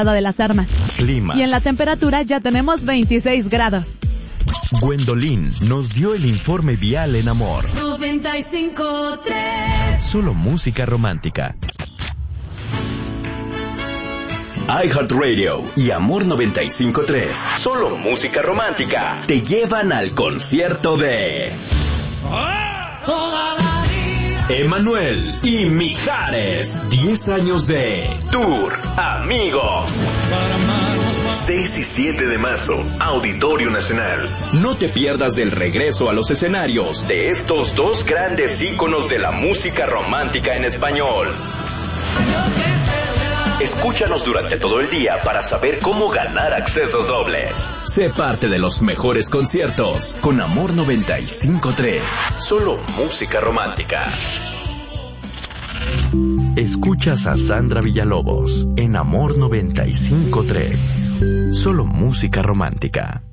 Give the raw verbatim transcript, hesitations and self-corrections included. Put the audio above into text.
de las Armas. Clima. Y en la temperatura ya tenemos veintiséis grados. Gwendolyn nos dio el informe vial en Amor. noventa y cinco tres. Solo música romántica. iHeartRadio y Amor noventa y cinco tres, solo música romántica, te llevan al concierto de Emanuel y Mijares. diez años de Tour Amigo. seis y siete de marzo, Auditorio Nacional. No te pierdas del regreso a los escenarios de estos dos grandes íconos de la música romántica en español. Escúchanos durante todo el día para saber cómo ganar accesos dobles. Sé parte de los mejores conciertos con Amor noventa y cinco tres. Solo música romántica. Escuchas a Sandra Villalobos en Amor noventa y cinco tres. Solo música romántica.